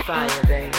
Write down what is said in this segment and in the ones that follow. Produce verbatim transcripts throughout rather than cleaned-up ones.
fire, baby.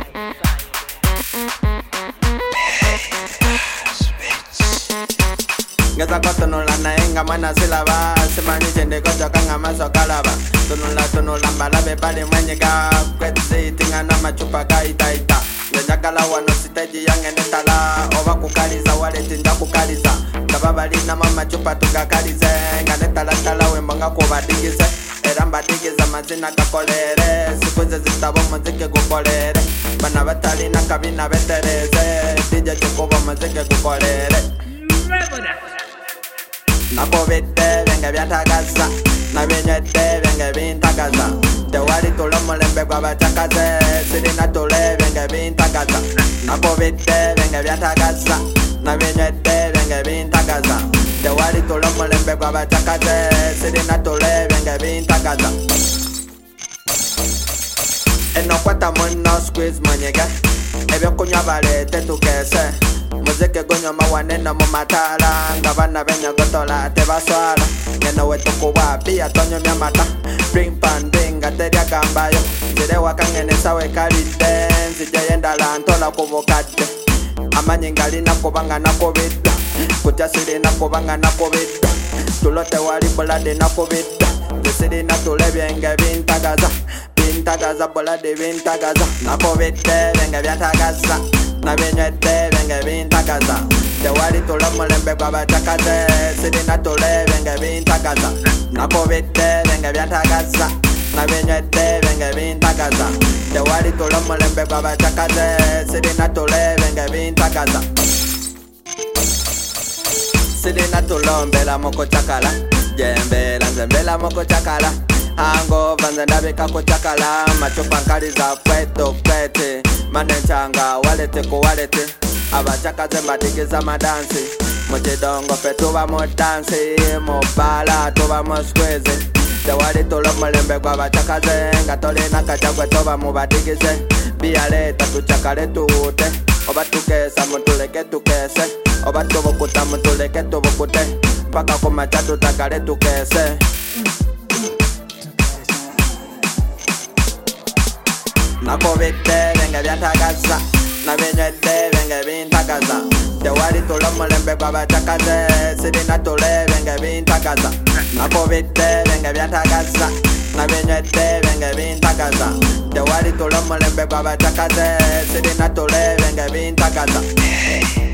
Ngeza ko tunula na inga mwana silaba Simani chende kocho kanga maso kalaba Tunula tunula mbalabe pali mwenye ka Kwetsi tinga na machupa ka ita ita Ngenjakala wano siteji yange netala Owa kukaliza wale tinda kukaliza Kababali na mama chupa tukakalize Nga netala tala wembanga kubadigize Era mbadigiza mazina kakolere Sikuze zitabo muzike kukolere Bana batali na kabina betereze D J chukubo muzike kukolere Nakobete benge byatagaza Nabinyete benge bintagaza Tewali tulo mulembe kwa batakaze Sirina tule benge bintagaza Nakobete benge byatagaza Nabinyete benge bintagaza Tewali tulo mulembe kwa batakaze Sirina tule benge bintagaza Eno kwata muno squeeze monyega Ebyo kunywa balete tukese Muzike gonyo mawanena mu matala Ngabana benya gotola tebaswala Ngeno wetu kuwa pia tonyo myamata Bring pan bring ateria kambayo Zire wakangene sawe kalite Nzije yenda lantola kubukate Amanyi ngali nakubanga nakubita Kuchasiri nakubanga nakubita Tulote wali bolade nakubita Zisiri natule byenge bintagaza Bintagaza bolade bintagaza Nakubite byenge byatagaza Nabinyete benge bintagaza Tewali tulo mulembe kwa batakaze Sirina tule benge bintagaza Nakobete benge byatagaza Nabinyete benge bintagaza Tewali tulo mulembe kwa batakaze Sirina tule benge bintagaza Sirina tulo mbela moko chakala Jembela nzembela moko chakala Hango vanze ndabika kuchakala Machupa nkali za kwetu kwete Manenchanga walete ku walete Abachakaze mbadigiza madansi Muchidongo fe tuba mu dansi Mubala tuba mu squeeze Tewali tulo mulembe kwa bachakaze Ngatoli nakachakwe tuba mubadigize Biyaleta tuchakale tuute Oba tukesa mutuleke tukese Oba tubukuta mutuleke tubukute Paka kumacha tutakale tukese Nakobete benge byatagaza Nabinyete benge bintagaza Tewali tulo mulembe kwa batakaze Sirina tule benge bintagaza Nakobete benge byatagaza Nabinyete benge bintagaza Tewali tulo mulembe kwa batakaze Sirina tule benge bintagaza